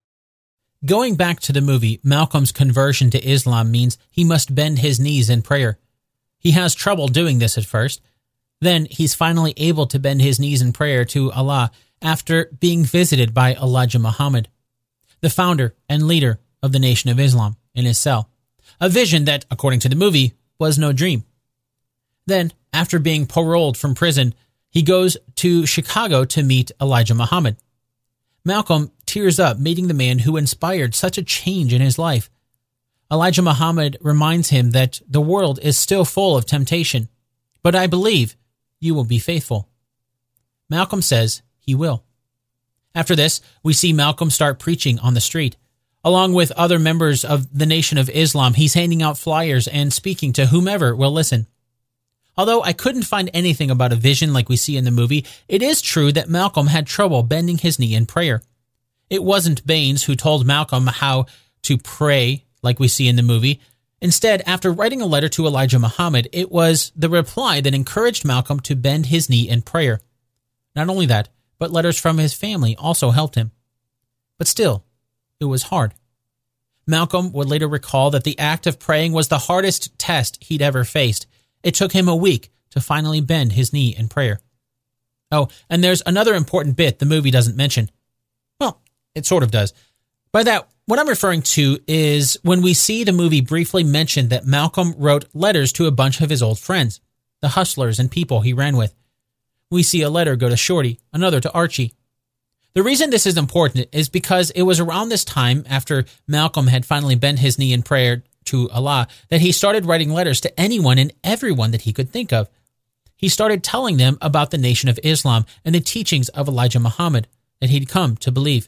Going back to the movie, Malcolm's conversion to Islam means he must bend his knees in prayer. He has trouble doing this at first. Then he's finally able to bend his knees in prayer to Allah after being visited by Elijah Muhammad, the founder and leader of the Nation of Islam, in his cell. A vision that, according to the movie, was no dream. Then, after being paroled from prison, he goes to Chicago to meet Elijah Muhammad. Malcolm tears up meeting the man who inspired such a change in his life. Elijah Muhammad reminds him that the world is still full of temptation, but I believe you will be faithful. Malcolm says he will. After this, we see Malcolm start preaching on the street. Along with other members of the Nation of Islam, he's handing out flyers and speaking to whomever will listen. Although I couldn't find anything about a vision like we see in the movie, it is true that Malcolm had trouble bending his knee in prayer. It wasn't Baines who told Malcolm how to pray like we see in the movie. Instead, after writing a letter to Elijah Muhammad, it was the reply that encouraged Malcolm to bend his knee in prayer. Not only that, but letters from his family also helped him. But still, it was hard. Malcolm would later recall that the act of praying was the hardest test he'd ever faced. It took him a week to finally bend his knee in prayer. Oh, and there's another important bit the movie doesn't mention. Well, it sort of does. By that, what I'm referring to is when we see the movie briefly mention that Malcolm wrote letters to a bunch of his old friends, the hustlers and people he ran with. We see a letter go to Shorty, another to Archie. The reason this is important is because it was around this time, after Malcolm had finally bent his knee in prayer to Allah, that he started writing letters to anyone and everyone that he could think of. He started telling them about the Nation of Islam and the teachings of Elijah Muhammad that he'd come to believe.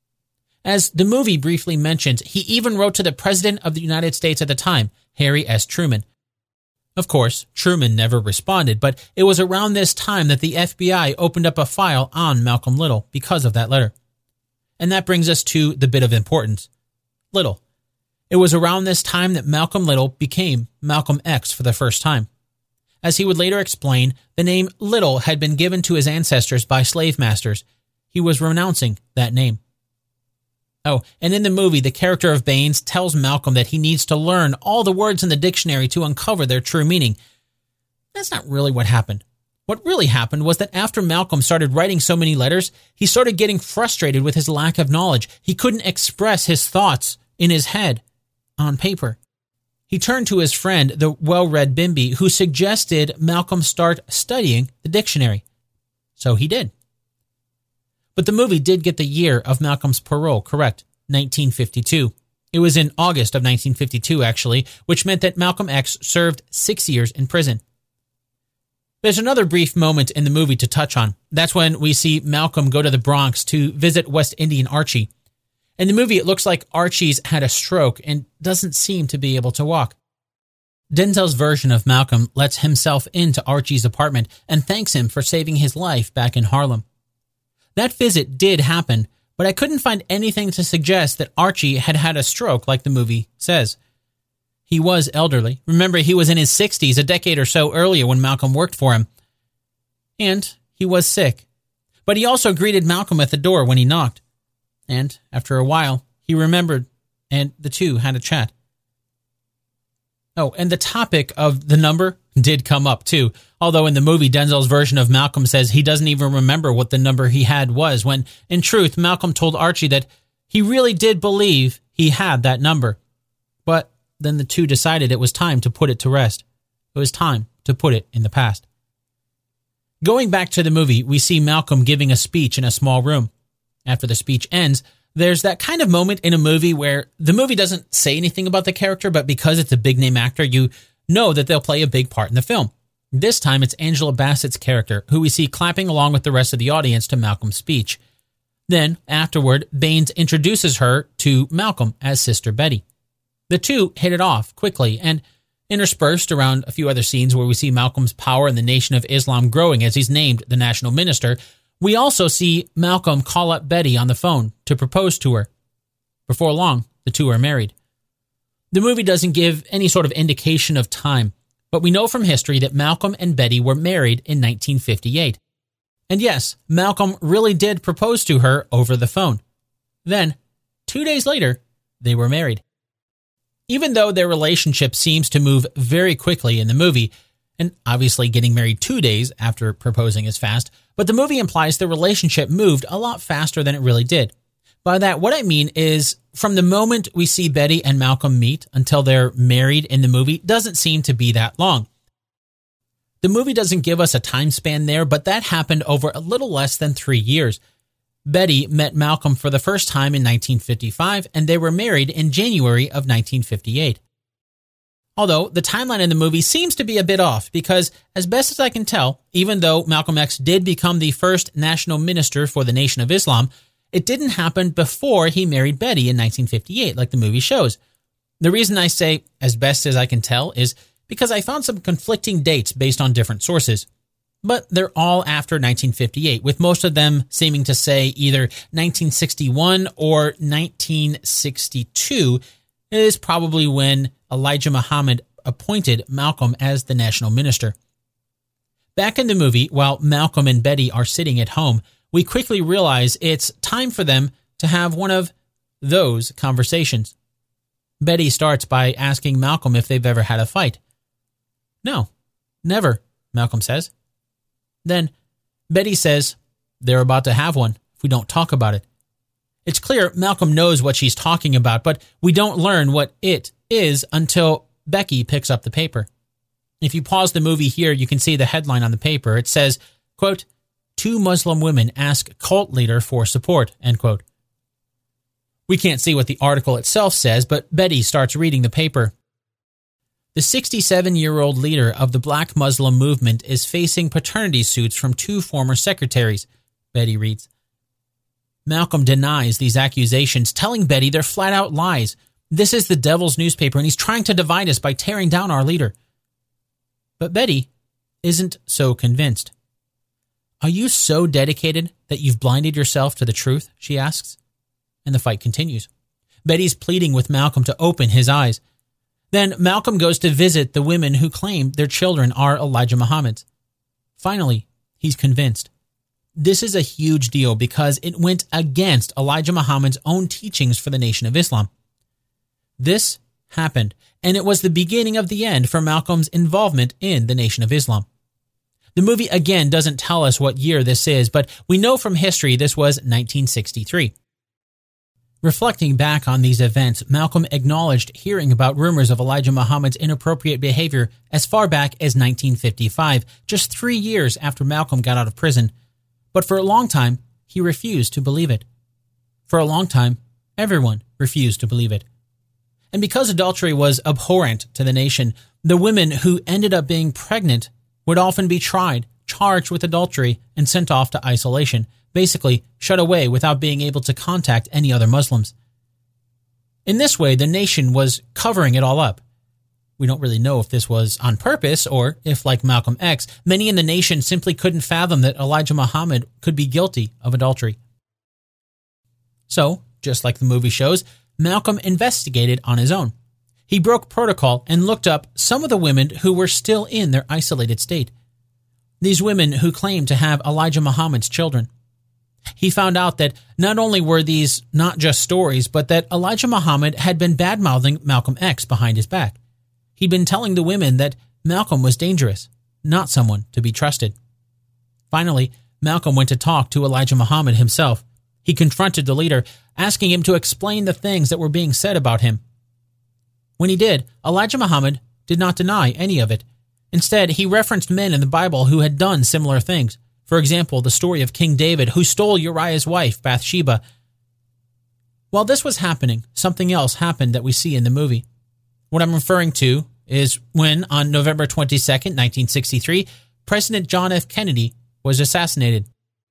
As the movie briefly mentions, he even wrote to the President of the United States at the time, Harry S. Truman. Of course, Truman never responded, but it was around this time that the F B I opened up a file on Malcolm Little because of that letter. And that brings us to the bit of importance. Little. It was around this time that Malcolm Little became Malcolm X for the first time. As he would later explain, the name Little had been given to his ancestors by slave masters. He was renouncing that name. Oh, and in the movie, the character of Baines tells Malcolm that he needs to learn all the words in the dictionary to uncover their true meaning. That's not really what happened. What really happened was that after Malcolm started writing so many letters, he started getting frustrated with his lack of knowledge. He couldn't express his thoughts in his head on paper. He turned to his friend, the well-read Bimby, who suggested Malcolm start studying the dictionary. So he did. But the movie did get the year of Malcolm's parole correct, nineteen fifty-two. It was in August of nineteen fifty-two, actually, which meant that Malcolm X served six years in prison. There's another brief moment in the movie to touch on. That's when we see Malcolm go to the Bronx to visit West Indian Archie. In the movie, it looks like Archie's had a stroke and doesn't seem to be able to walk. Denzel's version of Malcolm lets himself into Archie's apartment and thanks him for saving his life back in Harlem. That visit did happen, but I couldn't find anything to suggest that Archie had had a stroke like the movie says. He was elderly. Remember, he was in his sixties a decade or so earlier when Malcolm worked for him. And he was sick. But he also greeted Malcolm at the door when he knocked. And after a while, he remembered, and the two had a chat. Oh, and the topic of the number did come up too. Although in the movie, Denzel's version of Malcolm says he doesn't even remember what the number he had was, when in truth, Malcolm told Archie that he really did believe he had that number. But then the two decided it was time to put it to rest. It was time to put it in the past. Going back to the movie, we see Malcolm giving a speech in a small room. After the speech ends, there's that kind of moment in a movie where the movie doesn't say anything about the character, but because it's a big-name actor, you know that they'll play a big part in the film. This time, it's Angela Bassett's character, who we see clapping along with the rest of the audience to Malcolm's speech. Then, afterward, Baines introduces her to Malcolm as Sister Betty. The two hit it off quickly, and interspersed around a few other scenes where we see Malcolm's power in the Nation of Islam growing as he's named the national minister, we also see Malcolm call up Betty on the phone to propose to her. Before long, the two are married. The movie doesn't give any sort of indication of time, but we know from history that Malcolm and Betty were married in nineteen fifty-eight. And yes, Malcolm really did propose to her over the phone. Then, two days later, they were married. Even though their relationship seems to move very quickly in the movie, and obviously getting married two days after proposing is fast, but the movie implies the relationship moved a lot faster than it really did. By that, what I mean is, from the moment we see Betty and Malcolm meet until they're married in the movie doesn't seem to be that long. The movie doesn't give us a time span there, but that happened over a little less than three years. Betty met Malcolm for the first time in nineteen fifty-five, and they were married in January of nineteen fifty-eight. Although, the timeline in the movie seems to be a bit off, because, as best as I can tell, even though Malcolm X did become the first national minister for the Nation of Islam, It didn't happen before he married Betty in nineteen fifty-eight, like the movie shows. The reason I say as best as I can tell is because I found some conflicting dates based on different sources. But they're all after nineteen fifty-eight, with most of them seeming to say either nineteen sixty-one or nineteen sixty-two is probably when Elijah Muhammad appointed Malcolm as the national minister. Back in the movie, while Malcolm and Betty are sitting at home, we quickly realize it's time for them to have one of those conversations. Betty starts by asking Malcolm if they've ever had a fight. No, never, Malcolm says. Then Betty says they're about to have one if we don't talk about it. It's clear Malcolm knows what she's talking about, but we don't learn what it is until Becky picks up the paper. If you pause the movie here, you can see the headline on the paper. It says, quote, "Two Muslim women ask cult leader for support," end quote. We can't see what the article itself says, but Betty starts reading the paper. The sixty-seven-year-old leader of the Black Muslim movement is facing paternity suits from two former secretaries, Betty reads. Malcolm denies these accusations, telling Betty they're flat-out lies. This is the devil's newspaper, and he's trying to divide us by tearing down our leader. But Betty isn't so convinced. Are you so dedicated that you've blinded yourself to the truth? She asks. And the fight continues. Betty's pleading with Malcolm to open his eyes. Then Malcolm goes to visit the women who claim their children are Elijah Muhammad's. Finally, he's convinced. This is a huge deal because it went against Elijah Muhammad's own teachings for the Nation of Islam. This happened, and it was the beginning of the end for Malcolm's involvement in the Nation of Islam. The movie again doesn't tell us what year this is, but we know from history this was nineteen sixty-three. Reflecting back on these events, Malcolm acknowledged hearing about rumors of Elijah Muhammad's inappropriate behavior as far back as nineteen fifty-five, just three years after Malcolm got out of prison. But for a long time, he refused to believe it. For a long time, everyone refused to believe it. And because adultery was abhorrent to the nation, the women who ended up being pregnant would often be tried, charged with adultery, and sent off to isolation, basically shut away without being able to contact any other Muslims. In this way, the nation was covering it all up. We don't really know if this was on purpose or if, like Malcolm X, many in the nation simply couldn't fathom that Elijah Muhammad could be guilty of adultery. So, just like the movie shows, Malcolm investigated on his own. He broke protocol and looked up some of the women who were still in their isolated state. These women who claimed to have Elijah Muhammad's children. He found out that not only were these not just stories, but that Elijah Muhammad had been bad-mouthing Malcolm X behind his back. He'd been telling the women that Malcolm was dangerous, not someone to be trusted. Finally, Malcolm went to talk to Elijah Muhammad himself. He confronted the leader, asking him to explain the things that were being said about him. When he did, Elijah Muhammad did not deny any of it. Instead, he referenced men in the Bible who had done similar things. For example, the story of King David, who stole Uriah's wife, Bathsheba. While this was happening, something else happened that we see in the movie. What I'm referring to is when, on November twenty-second, nineteen sixty-three, President John F. Kennedy was assassinated.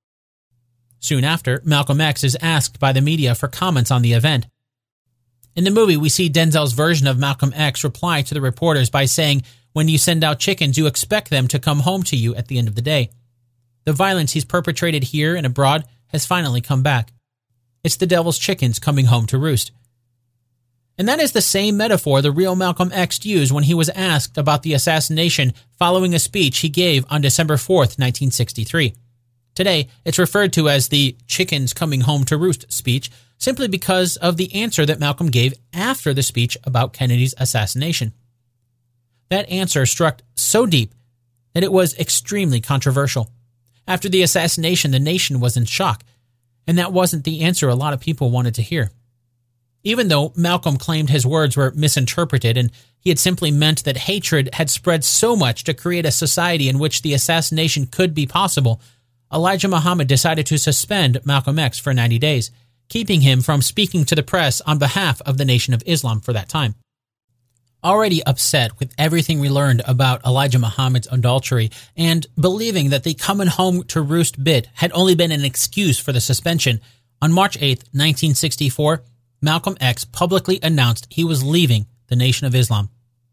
Soon after, Malcolm X is asked by the media for comments on the event. In the movie, we see Denzel's version of Malcolm X reply to the reporters by saying, "When you send out chickens, you expect them to come home to you at the end of the day." The violence he's perpetrated here and abroad has finally come back. It's the devil's chickens coming home to roost. And that is the same metaphor the real Malcolm X used when he was asked about the assassination following a speech he gave on December fourth, nineteen sixty-three. Today, it's referred to as the chickens coming home to roost speech simply because of the answer that Malcolm gave after the speech about Kennedy's assassination. That answer struck so deep that it was extremely controversial. After the assassination, the nation was in shock, and that wasn't the answer a lot of people wanted to hear. Even though Malcolm claimed his words were misinterpreted and he had simply meant that hatred had spread so much to create a society in which the assassination could be possible, Elijah Muhammad decided to suspend Malcolm X for ninety days, keeping him from speaking to the press on behalf of the Nation of Islam for that time. Already upset with everything we learned about Elijah Muhammad's adultery and believing that the coming home to roost bit had only been an excuse for the suspension, On March eighth, nineteen sixty-four, Malcolm X publicly announced he was leaving the Nation of Islam.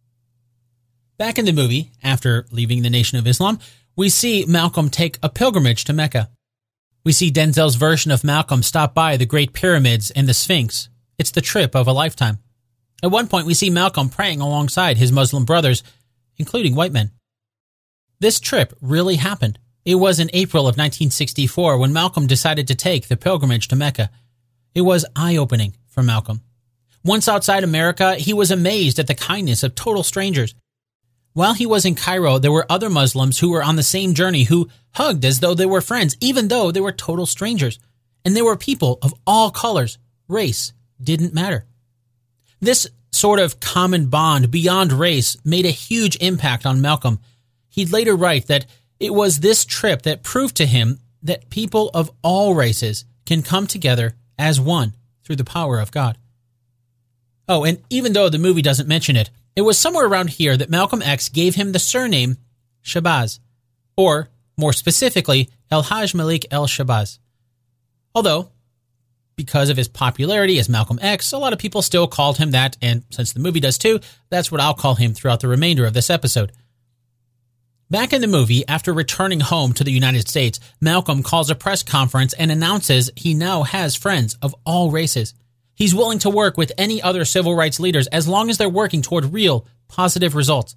Back in the movie, after leaving the Nation of Islam, we see Malcolm take a pilgrimage to Mecca. We see Denzel's version of Malcolm stop by the Great Pyramids and the Sphinx. It's the trip of a lifetime. At one point, we see Malcolm praying alongside his Muslim brothers, including white men. This trip really happened. It was in April of nineteen sixty-four when Malcolm decided to take the pilgrimage to Mecca. It was eye-opening for Malcolm. Once outside America, he was amazed at the kindness of total strangers. While he was in Cairo, there were other Muslims who were on the same journey who hugged as though they were friends, even though they were total strangers. And there were people of all colors. Race didn't matter. This sort of common bond beyond race made a huge impact on Malcolm. He'd later write that it was this trip that proved to him that people of all races can come together as one through the power of God. Oh, and even though the movie doesn't mention it, it was somewhere around here that Malcolm X gave him the surname Shabazz, or more specifically, El-Hajj Malik El-Shabazz. Although, because of his popularity as Malcolm X, a lot of people still called him that, and since the movie does too, that's what I'll call him throughout the remainder of this episode. Back in the movie, after returning home to the United States, Malcolm calls a press conference and announces he now has friends of all races. He's willing to work with any other civil rights leaders as long as they're working toward real, positive results.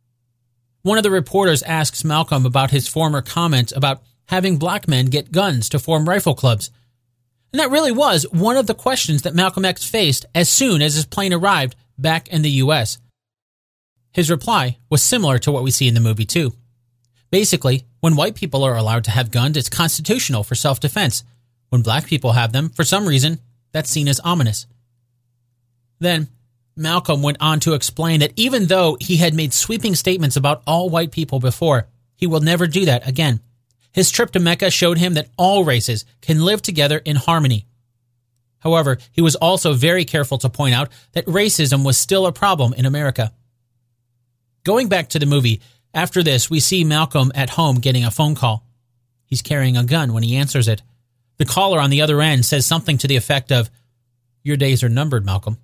One of the reporters asks Malcolm about his former comment about having black men get guns to form rifle clubs. And that really was one of the questions that Malcolm X faced as soon as his plane arrived back in the U S. His reply was similar to what we see in the movie too. Basically, when white people are allowed to have guns, it's constitutional for self-defense. When black people have them, for some reason, that's seen as ominous. Then, Malcolm went on to explain that even though he had made sweeping statements about all white people before, he will never do that again. His trip to Mecca showed him that all races can live together in harmony. However, he was also very careful to point out that racism was still a problem in America. Going back to the movie, after this, we see Malcolm at home getting a phone call. He's carrying a gun when he answers it. The caller on the other end says something to the effect of, "Your days are numbered, Malcolm."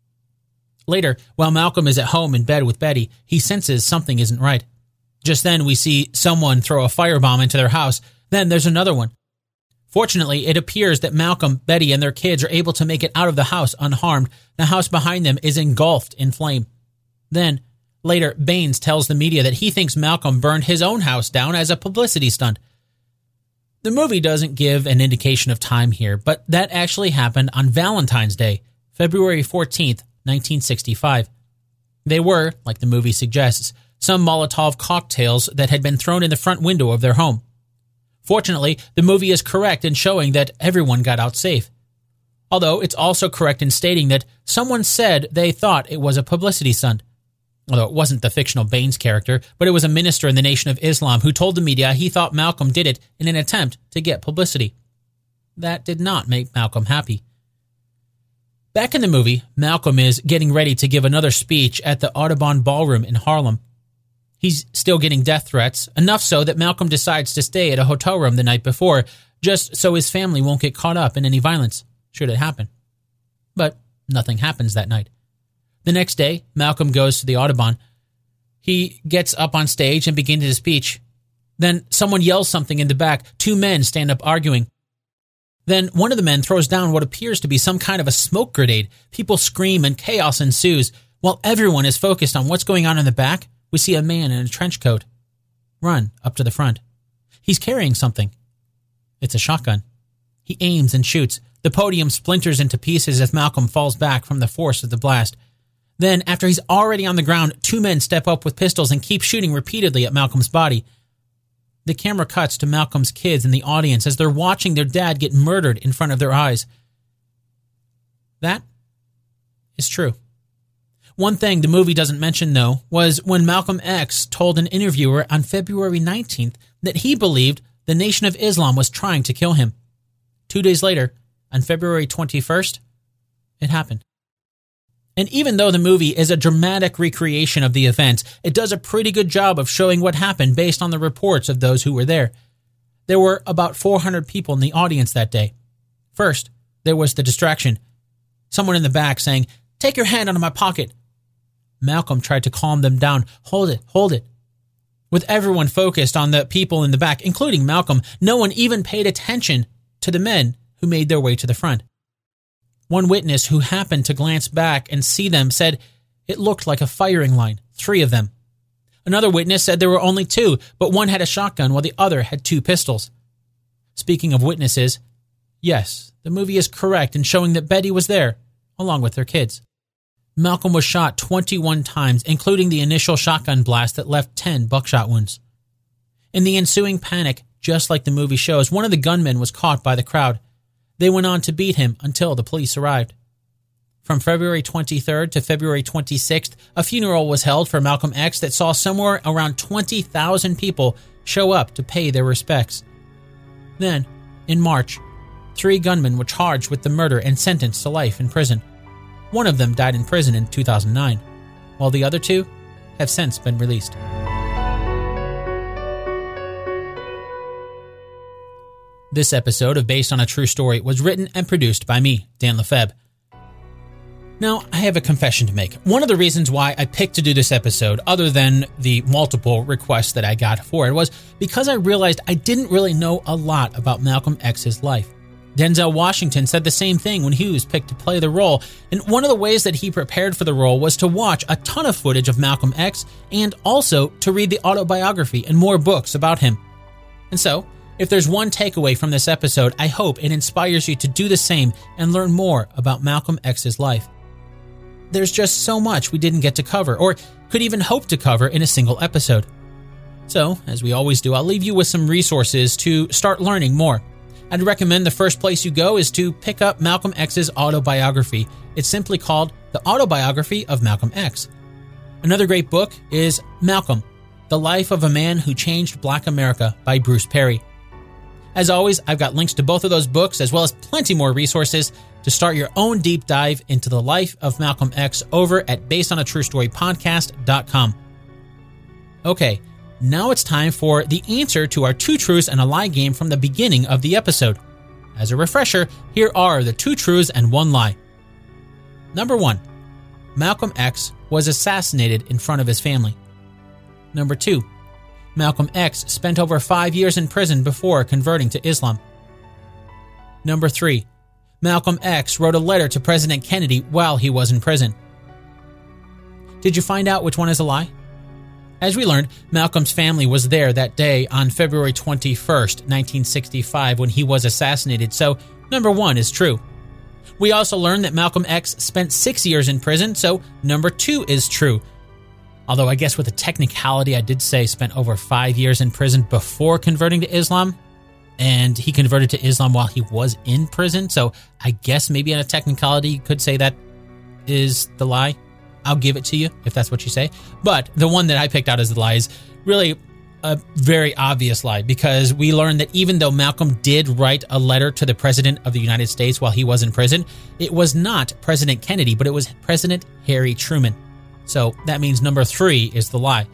Later, while Malcolm is at home in bed with Betty, he senses something isn't right. Just then, we see someone throw a firebomb into their house. Then there's another one. Fortunately, it appears that Malcolm, Betty, and their kids are able to make it out of the house unharmed. The house behind them is engulfed in flame. Then, later, Baines tells the media that he thinks Malcolm burned his own house down as a publicity stunt. The movie doesn't give an indication of time here, but that actually happened on Valentine's Day, February fourteenth, nineteen sixty-five. They were, like the movie suggests, some Molotov cocktails that had been thrown in the front window of their home. Fortunately, the movie is correct in showing that everyone got out safe. Although it's also correct in stating that someone said they thought it was a publicity stunt. Although it wasn't the fictional Baines character, but it was a minister in the Nation of Islam who told the media he thought Malcolm did it in an attempt to get publicity. That did not make Malcolm happy. Back in the movie, Malcolm is getting ready to give another speech at the Audubon Ballroom in Harlem. He's still getting death threats, enough so that Malcolm decides to stay at a hotel room the night before, just so his family won't get caught up in any violence, should it happen. But nothing happens that night. The next day, Malcolm goes to the Audubon. He gets up on stage and begins his speech. Then someone yells something in the back. Two men stand up arguing. Then one of the men throws down what appears to be some kind of a smoke grenade. People scream and chaos ensues. While everyone is focused on what's going on in the back, we see a man in a trench coat run up to the front. He's carrying something. It's a shotgun. He aims and shoots. The podium splinters into pieces as Malcolm falls back from the force of the blast. Then, after he's already on the ground, two men step up with pistols and keep shooting repeatedly at Malcolm's body. The camera cuts to Malcolm's kids in the audience as they're watching their dad get murdered in front of their eyes. That is true. One thing the movie doesn't mention, though, was when Malcolm X told an interviewer on February nineteenth that he believed the Nation of Islam was trying to kill him. Two days later, on February twenty-first, it happened. And even though the movie is a dramatic recreation of the events, it does a pretty good job of showing what happened based on the reports of those who were there. There were about four hundred people in the audience that day. First, there was the distraction. Someone in the back saying, "Take your hand out of my pocket." Malcolm tried to calm them down. "Hold it, hold it." With everyone focused on the people in the back, including Malcolm, no one even paid attention to the men who made their way to the front. One witness who happened to glance back and see them said it looked like a firing line, three of them. Another witness said there were only two, but one had a shotgun while the other had two pistols. Speaking of witnesses, yes, the movie is correct in showing that Betty was there, along with their kids. Malcolm was shot twenty-one times, including the initial shotgun blast that left ten buckshot wounds. In the ensuing panic, just like the movie shows, one of the gunmen was caught by the crowd. They went on to beat him until the police arrived. From February twenty-third to February twenty-sixth, a funeral was held for Malcolm X that saw somewhere around twenty thousand people show up to pay their respects. Then, in March, three gunmen were charged with the murder and sentenced to life in prison. One of them died in prison in two thousand nine, while the other two have since been released. This episode of Based on a True Story was written and produced by me, Dan Lefebvre. Now, I have a confession to make. One of the reasons why I picked to do this episode, other than the multiple requests that I got for it, was because I realized I didn't really know a lot about Malcolm X's life. Denzel Washington said the same thing when he was picked to play the role, and one of the ways that he prepared for the role was to watch a ton of footage of Malcolm X and also to read the autobiography and more books about him. And so, if there's one takeaway from this episode, I hope it inspires you to do the same and learn more about Malcolm X's life. There's just so much we didn't get to cover, or could even hope to cover in a single episode. So, as we always do, I'll leave you with some resources to start learning more. I'd recommend the first place you go is to pick up Malcolm X's autobiography. It's simply called The Autobiography of Malcolm X. Another great book is Malcolm, The Life of a Man Who Changed Black America by Bruce Perry. As always, I've got links to both of those books as well as plenty more resources to start your own deep dive into the life of Malcolm X over at based on a true story podcast dot com. Okay, now it's time for the answer to our two truths and a lie game from the beginning of the episode. As a refresher, here are the two truths and one lie. Number one, Malcolm X was assassinated in front of his family. Number two, Malcolm X spent over five years in prison before converting to Islam. Number three, Malcolm X wrote a letter to President Kennedy while he was in prison. Did you find out which one is a lie? As we learned, Malcolm's family was there that day on February twenty-first, nineteen sixty-five, when he was assassinated, so number one is true. We also learned that Malcolm X spent six years in prison, so number two is true. Although I guess with a technicality, I did say spent over five years in prison before converting to Islam, and he converted to Islam while he was in prison, so I guess maybe on a technicality you could say that is the lie. I'll give it to you if that's what you say. But the one that I picked out as the lie is really a very obvious lie, because we learned that even though Malcolm did write a letter to the President of the United States while he was in prison, it was not President Kennedy, but it was President Harry Truman. So that means number three is the lie.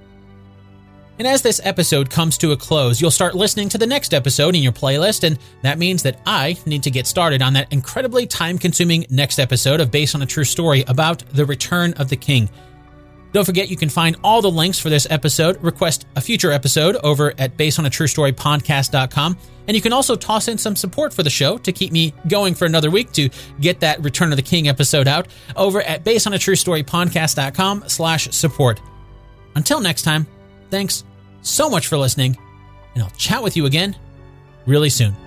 And as this episode comes to a close, you'll start listening to the next episode in your playlist, and that means that I need to get started on that incredibly time-consuming next episode of Based on a True Story about the Return of the King. Don't forget you can find all the links for this episode, request a future episode over at based on a true story podcast dot com, and you can also toss in some support for the show to keep me going for another week to get that Return of the King episode out over at based on a true story podcast dot com slash support. Until next time, thanks so much for listening, and I'll chat with you again really soon.